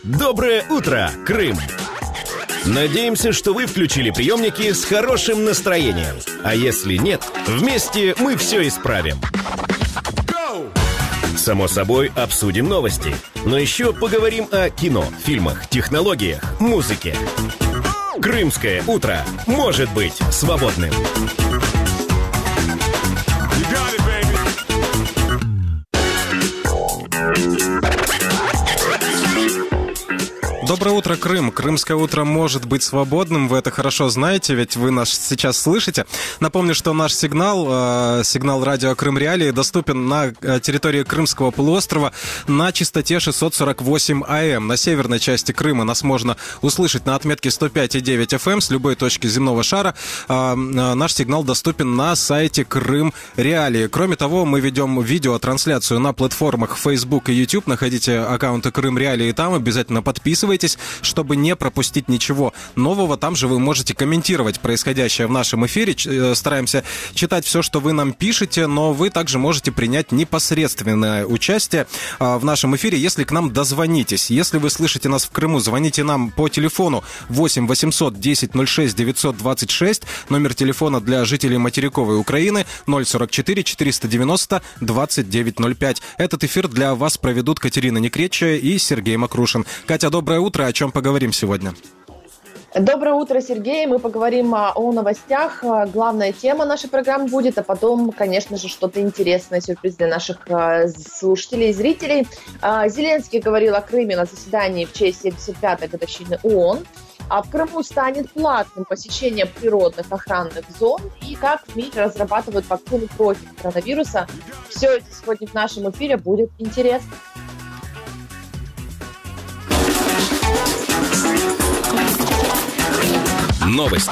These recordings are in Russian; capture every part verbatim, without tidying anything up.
Доброе утро, Крым! Надеемся, что вы включили приемники с хорошим настроением. А если нет, вместе мы все исправим. Само собой, обсудим новости. Но еще поговорим о кино, фильмах, технологиях, музыке. Крымское утро может быть свободным. Доброе утро, Крым. Крымское утро может быть свободным. Вы это хорошо знаете, ведь вы нас сейчас слышите. Напомню, что наш сигнал, э, сигнал радио Крым Реалии, доступен на территории Крымского полуострова на частоте шестьсот сорок восемь АМ. На северной части Крыма нас можно услышать на отметке сто пять и девять эф эм с любой точки земного шара. Э, наш сигнал доступен на сайте Крым Реалии. Кроме того, мы ведем видеотрансляцию на платформах Facebook и YouTube. Находите аккаунты Крым Реалии там, обязательно подписывайтесь, чтобы не пропустить ничего нового. Там же вы можете комментировать происходящее в нашем эфире. Стараемся читать все, что вы нам пишете, но вы также можете принять непосредственное участие в нашем эфире, если к нам дозвонитесь. Если вы слышите нас в Крыму, звоните нам по телефону восемь восемьсот десять ноль шесть девятьсот двадцать шесть, номер телефона для жителей материковой Украины ноль сорок четыре четыреста девяносто двадцать девять ноль пять. Этот эфир для вас проведут Катерина Некречая и Сергей Макрушин. Катя, доброе утро. О чем поговорим сегодня? Доброе утро, Сергей. Мы поговорим о новостях. Главная тема нашей программы будет, а потом, конечно же, что-то интересное, сюрприз для наших слушателей и зрителей. Зеленский говорил о Крыме на заседании в честь семьдесят пятой годовщины ООН. А в Крыму станет платным посещение природных охранных зон и как в мире разрабатывают вакцину против коронавируса. Все это сегодня в нашем эфире будет интересно. Новости.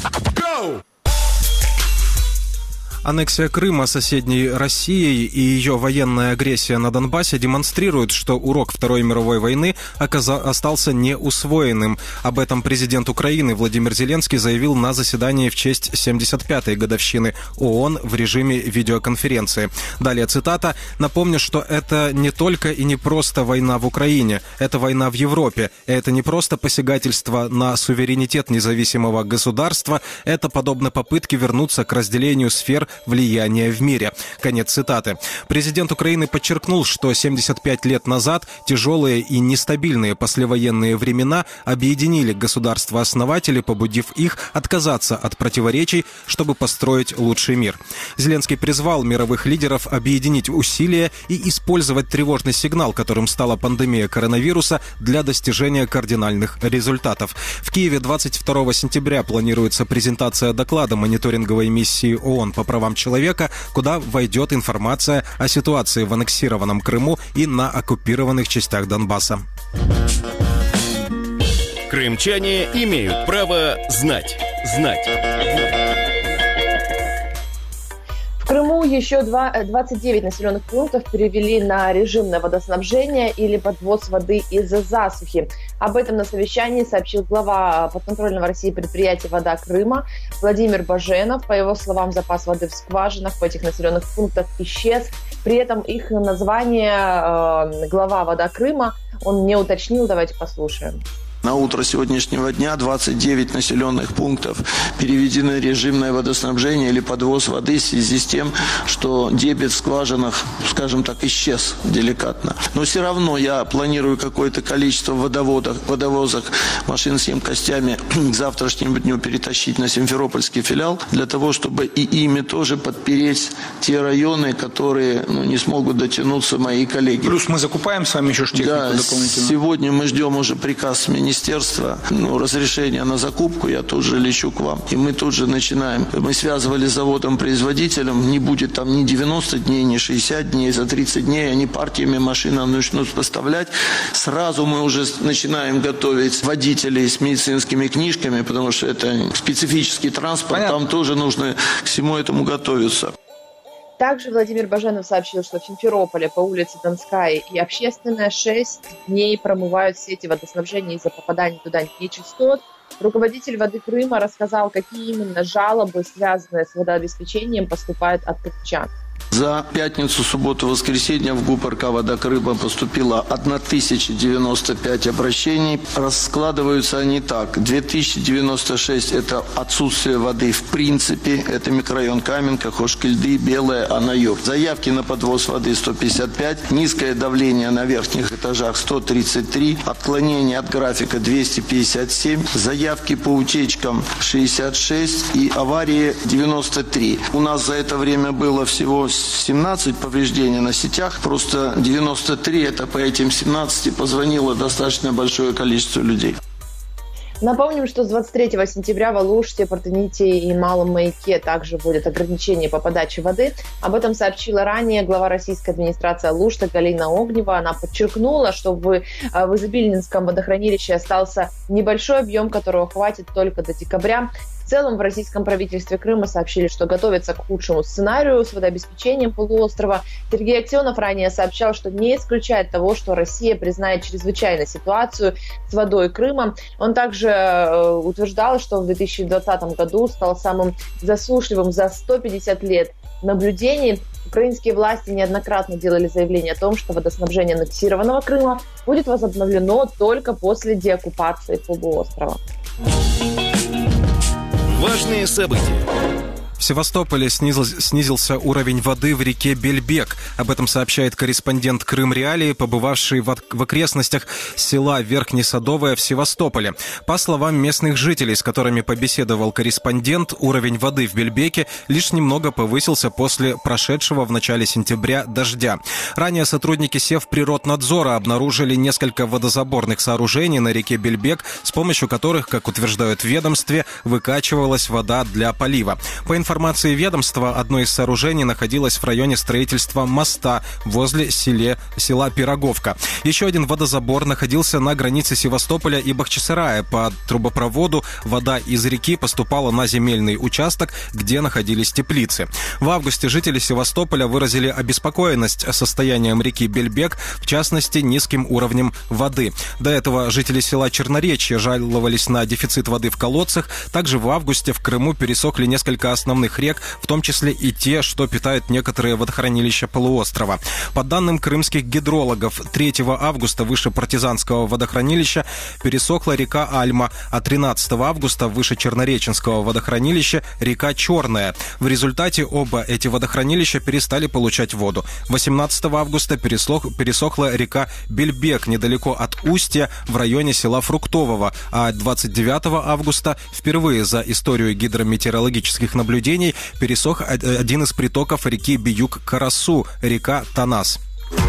Аннексия Крыма соседней Россией и ее военная агрессия на Донбассе демонстрируют, что урок Второй мировой войны оказа- остался неусвоенным. Об этом президент Украины Владимир Зеленский заявил на заседании в честь семьдесят пятой годовщины ООН в режиме видеоконференции. Далее цитата. «Напомню, что это не только и не просто война в Украине, это война в Европе. Это не просто посягательство на суверенитет независимого государства, это подобно попытке вернуться к разделению сфер влияния в мире». Конец цитаты. Президент Украины подчеркнул, что семьдесят пять лет назад тяжелые и нестабильные послевоенные времена объединили государства-основатели, побудив их отказаться от противоречий, чтобы построить лучший мир. Зеленский призвал мировых лидеров объединить усилия и использовать тревожный сигнал, которым стала пандемия коронавируса, для достижения кардинальных результатов. В Киеве двадцать второго сентября планируется презентация доклада мониторинговой миссии ООН по правам человека, куда войдет информация о ситуации в аннексированном Крыму и на оккупированных частях Донбасса. Крымчане имеют право знать. Знать. В Крыму еще двадцать девять населенных пунктов перевели на режимное водоснабжение или подвоз воды из-за засухи. Об этом на совещании сообщил глава подконтрольного России предприятия «Вода Крыма» Владимир Баженов. По его словам, запас воды в скважинах в этих населенных пунктах исчез. При этом их название э, глава «Вода Крыма» он не уточнил. Давайте послушаем. На утро сегодняшнего дня двадцать девять населенных пунктов переведены в режимное водоснабжение или подвоз воды в связи с тем, что дебит в скважинах, скажем так, исчез деликатно. Но все равно я планирую какое-то количество водоводов, водовозок машин с емкостями к завтрашнему дню перетащить на Симферопольский филиал, для того, чтобы и ими тоже подпереть те районы, которые ну, не смогут дотянуться мои коллеги. Плюс мы закупаем с вами еще технику да, дополнительно. Сегодня мы ждем уже приказ министерства. Министерства, ну, разрешение на закупку, я тут же лечу к вам. И мы тут же начинаем. Мы связывались с заводом-производителем, не будет там ни девяносто дней, ни шестьдесят дней, за тридцать дней они партиями машин начнут поставлять. Сразу мы уже начинаем готовить водителей с медицинскими книжками, потому что это специфический транспорт, понятно. Там тоже нужно к всему этому готовиться. Также Владимир Баженов сообщил, что в Симферополе по улице Донская и Общественная шесть дней промывают сети водоснабжения из-за попадания туда нечистот. Руководитель «Воды Крыма» рассказал, какие именно жалобы, связанные с водообеспечением, поступают от крымчан. За пятницу, субботу, воскресенье в ГУП-РК «Вода Крыма» поступило тысяча девяносто пять обращений. Раскладываются они так. две тысячи девяносто шесть – это отсутствие воды в принципе. Это микрорайон Каменка, Хошкильды, Белая, Анаюр. Заявки на подвоз воды сто пятьдесят пять. Низкое давление на верхних этажах сто тридцать три. Отклонение от графика двести пятьдесят семь. Заявки по утечкам шестьдесят шесть. И аварии девяносто три. У нас за это время было всего семнадцать повреждений на сетях. Просто девяносто три, это по этим семнадцати позвонило достаточно большое количество людей. Напомним, что с двадцать третьего сентября в Алуште, Портените и Малом Маяке также будет ограничение по подаче воды. Об этом сообщила ранее глава российской администрации Алушты Галина Огнева. Она подчеркнула, что в, в Изобильнинском водохранилище остался небольшой объем, которого хватит только до декабря. В целом в российском правительстве Крыма сообщили, что готовятся к худшему сценарию с водообеспечением полуострова. Сергей Аксенов ранее сообщал, что не исключает того, что Россия признает чрезвычайную ситуацию с водой Крыма. Он также э, утверждал, что в две тысячи двадцатом году стал самым засушливым за сто пятьдесят лет наблюдений. Украинские власти неоднократно делали заявление о том, что водоснабжение аннексированного Крыма будет возобновлено только после деоккупации полуострова. Важные события. В Севастополе снизил, снизился уровень воды в реке Бельбек. Об этом сообщает корреспондент Крым Реалии, побывавший в, в окрестностях села Верхнесадовое в Севастополе. По словам местных жителей, с которыми побеседовал корреспондент, уровень воды в Бельбеке лишь немного повысился после прошедшего в начале сентября дождя. Ранее сотрудники Севприроднадзора обнаружили несколько водозаборных сооружений на реке Бельбек, с помощью которых, как утверждают в ведомстве, выкачивалась вода для полива. По информации ведомства, одно из сооружений находилось в районе строительства моста возле селе, села Пироговка. Еще один водозабор находился на границе Севастополя и Бахчисарая. По трубопроводу вода из реки поступала на земельный участок, где находились теплицы. В августе жители Севастополя выразили обеспокоенность состоянием реки Бельбек, в частности, низким уровнем воды. До этого жители села Черноречье жаловались на дефицит воды в колодцах. Также в августе в Крыму пересохли несколько основных рек, в том числе и те, что питают некоторые водохранилища полуострова. По данным крымских гидрологов, третьего августа выше Партизанского водохранилища пересохла река Альма, а тринадцатого августа выше Чернореченского водохранилища река Черная. В результате оба эти водохранилища перестали получать воду. восемнадцатого августа пересох, пересохла река Бельбек недалеко от Устья в районе села Фруктового, а двадцать девятого августа впервые за историю гидрометеорологических наблюдений пересох один из притоков реки Биюк-Карасу, река Танас.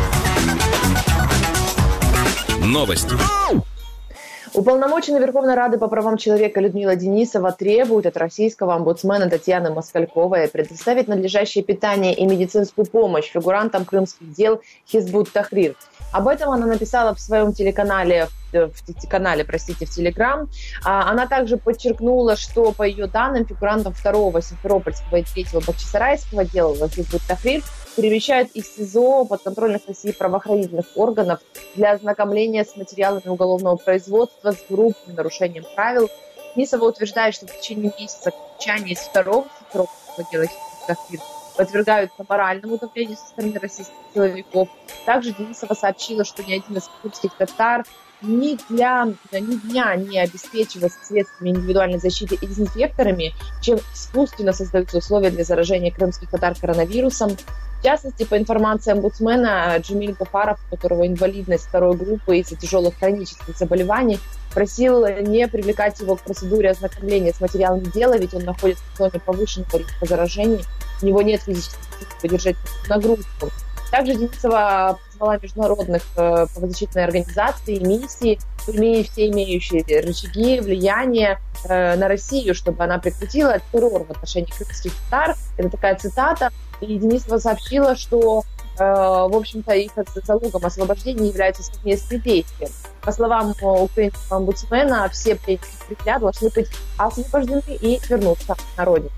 Новости. Уполномоченный Верховной Рады по правам человека Людмила Денисова требует от российского омбудсмена Татьяны Москальковой предоставить надлежащее питание и медицинскую помощь фигурантам крымских дел Хизбут Тахрир. Об этом она написала в своем телеканале, в канале, простите, в Телеграм. Она также подчеркнула, что по ее данным фигурантам второго Симферопольского и третьего Бахчисарайского дела Хизбут Тахрир перемещают из СИЗО подконтрольных России правоохранительных органов для ознакомления с материалами уголовного производства с грубым нарушением правил. Денисова утверждает, что в течение месяца крымчане из второго Симферопольского дела Хизбут Тахрир подвергаются моральному давлению со стороны российских силовиков. Также Денисова сообщила, что ни один из крымских татар ни, для, ни дня не обеспечивается средствами индивидуальной защиты и дезинфекторами, чем искусственно создаются условия для заражения крымских татар коронавирусом. В частности, по информации омбудсмена, Джамиль Гафаров, у которого инвалидность второй группы из-за тяжелых хронических заболеваний, просил не привлекать его к процедуре ознакомления с материалами дела, ведь он находится в зоне повышенного риска заражения, у него нет физических сил поддержать нагрузку. Также Денисова позвала международных э, правозащитных организаций и миссий, имея все имеющие рычаги влияния э, на Россию, чтобы она прекратила террор в отношении крымских татар. Это такая цитата. И Денисова сообщила, что, э, в общем-то, их залогом освобождения являются совместные действия. По словам украинского омбудсмена, все пленники должны быть освобождены и вернуться на родину.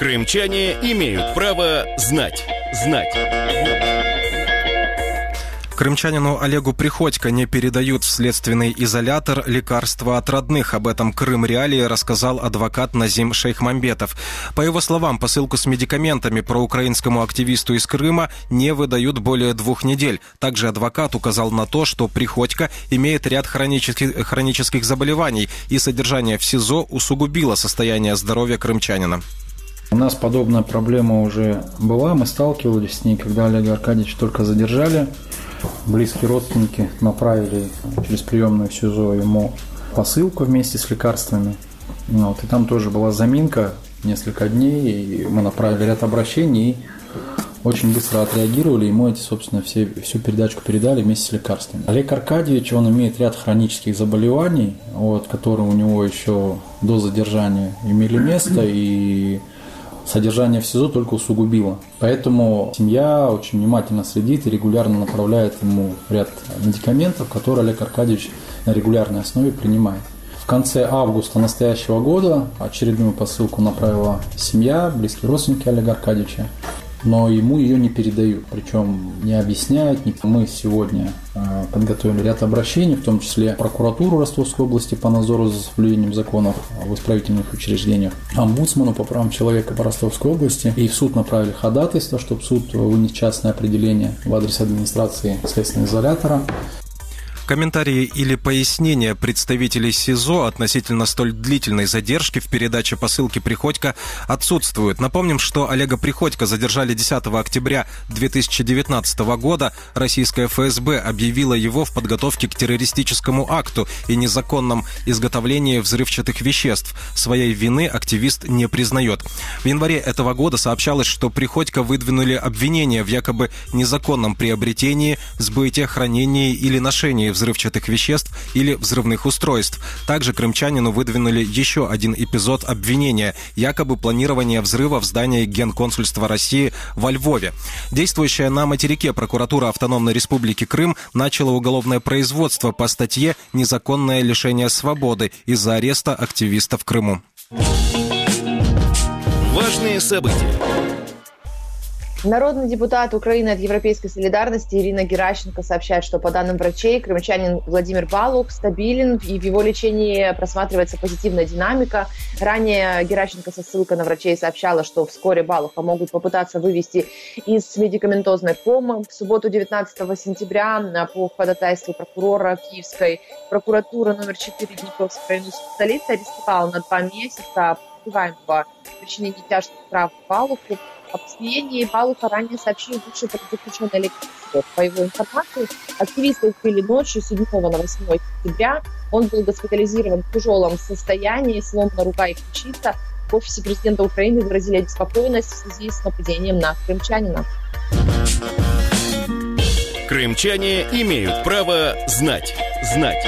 Крымчане имеют право знать. Знать. Крымчанину Олегу Приходько не передают в следственный изолятор лекарства от родных. Об этом Крым Реалии рассказал адвокат Назим Шейхмамбетов. По его словам, посылку с медикаментами проукраинскому активисту из Крыма не выдают более двух недель. Также адвокат указал на то, что Приходько имеет ряд хронических, хронических заболеваний, и содержание в СИЗО усугубило состояние здоровья крымчанина. У нас подобная проблема уже была, мы сталкивались с ней, когда Олега Аркадьевича только задержали. Близкие родственники направили через приемную СИЗО ему посылку вместе с лекарствами. Вот, и там тоже была заминка несколько дней, и мы направили ряд обращений, и очень быстро отреагировали, ему эти, собственно, все, всю передачку передали вместе с лекарствами. Олег Аркадьевич, он имеет ряд хронических заболеваний, вот, которые у него еще до задержания имели место, и содержание в СИЗО только усугубило. Поэтому семья очень внимательно следит и регулярно направляет ему ряд медикаментов, которые Олег Аркадьевич на регулярной основе принимает. В конце августа настоящего года очередную посылку направила семья, близкие родственники Олега Аркадьевича, но ему ее не передают, причем не объясняют. Мы сегодня подготовили ряд обращений, в том числе прокуратуру Ростовской области по надзору за соблюдением законов в исправительных учреждениях, омбудсману по правам человека по Ростовской области, и в суд направили ходатайство, чтобы суд вынес частное определение в адрес администрации следственного изолятора. Комментарии или пояснения представителей СИЗО относительно столь длительной задержки в передаче посылки Приходько отсутствуют. Напомним, что Олега Приходько задержали десятого октября две тысячи девятнадцатого года. Российское эф эс бэ объявило его в подготовке к террористическому акту и незаконном изготовлении взрывчатых веществ. Своей вины активист не признает. В январе этого года сообщалось, что Приходько выдвинули обвинения в якобы незаконном приобретении, сбытии, хранении или ношении взрывчатых веществ или взрывных устройств. Также крымчанину выдвинули еще один эпизод обвинения – якобы планирование взрыва в здании Генконсульства России во Львове. Действующая на материке прокуратура Автономной Республики Крым начала уголовное производство по статье «Незаконное лишение свободы» из-за ареста активиста в Крыму. Важные события. Народный депутат Украины от Европейской солидарности Ирина Геращенко сообщает, что по данным врачей, крымчанин Владимир Балух стабилен, и в его лечении просматривается позитивная динамика. Ранее Геращенко со ссылкой на врачей сообщала, что вскоре Балуха могут попытаться вывести из медикаментозной комы. В субботу девятнадцатого сентября по ходатайству прокурора Киевской прокуратуры номер четыре Днепровской районной столицы арестовала на два месяца подозреваемого в причинении тяжких травм Балуху. Об избиении Балуха ранее сообщил бывший политзаключенный Олег Приходько. По его информации, активисты убили ночью седьмого на восьмое сентября. Он был госпитализирован в тяжелом состоянии, сломана рука и ключица. В офисе президента Украины выразили обеспокоенность в связи с нападением на крымчанина. Крымчане имеют право знать. Знать.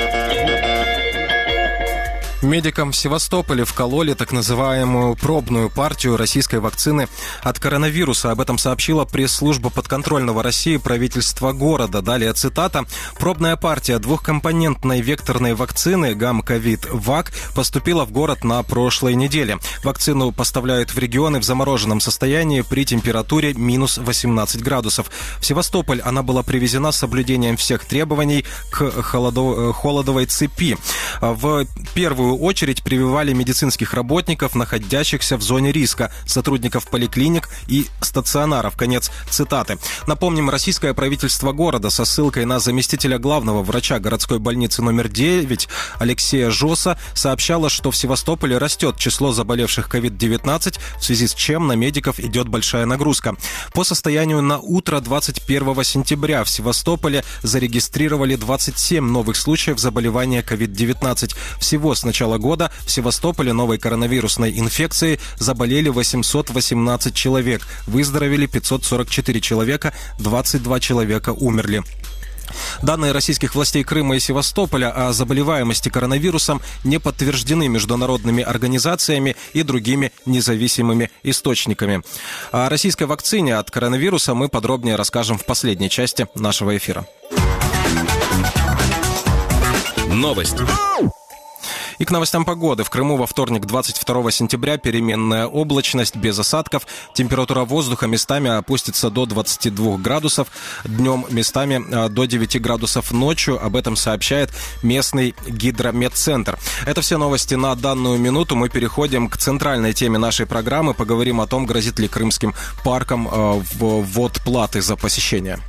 Медикам в Севастополе вкололи так называемую пробную партию российской вакцины от коронавируса. Об этом сообщила пресс-служба подконтрольного России правительства города. Далее цитата. «Пробная партия двухкомпонентной векторной вакцины Гамковид-Вак поступила в город на прошлой неделе. Вакцину поставляют в регионы в замороженном состоянии при температуре минус восемнадцать градусов. В Севастополь она была привезена с соблюдением всех требований к холодо- холодовой цепи. В первую очередь прививали медицинских работников, находящихся в зоне риска, сотрудников поликлиник и стационаров». Конец цитаты. Напомним, российское правительство города со ссылкой на заместителя главного врача городской больницы номер девять Алексея Жоса сообщало, что в Севастополе растет число заболевших ковид девятнадцать, в связи с чем на медиков идет большая нагрузка. По состоянию на утро двадцать первого сентября в Севастополе зарегистрировали двадцать семь новых случаев заболевания ковид девятнадцать. Всего с начала года в Севастополе новой коронавирусной инфекцией заболели восемьсот восемнадцать человек, выздоровели пятьсот сорок четыре человека, двадцать два человека умерли. Данные российских властей Крыма и Севастополя о заболеваемости коронавирусом не подтверждены международными организациями и другими независимыми источниками. О российской вакцине от коронавируса мы подробнее расскажем в последней части нашего эфира. Новости. И к новостям погоды. В Крыму во вторник, двадцать второго сентября, переменная облачность без осадков. Температура воздуха местами опустится до двадцати двух градусов. Днем местами до девяти градусов ночью. Об этом сообщает местный гидрометцентр. Это все новости на данную минуту. Мы переходим к центральной теме нашей программы. Поговорим о том, грозит ли крымским паркам ввод платы за посещение.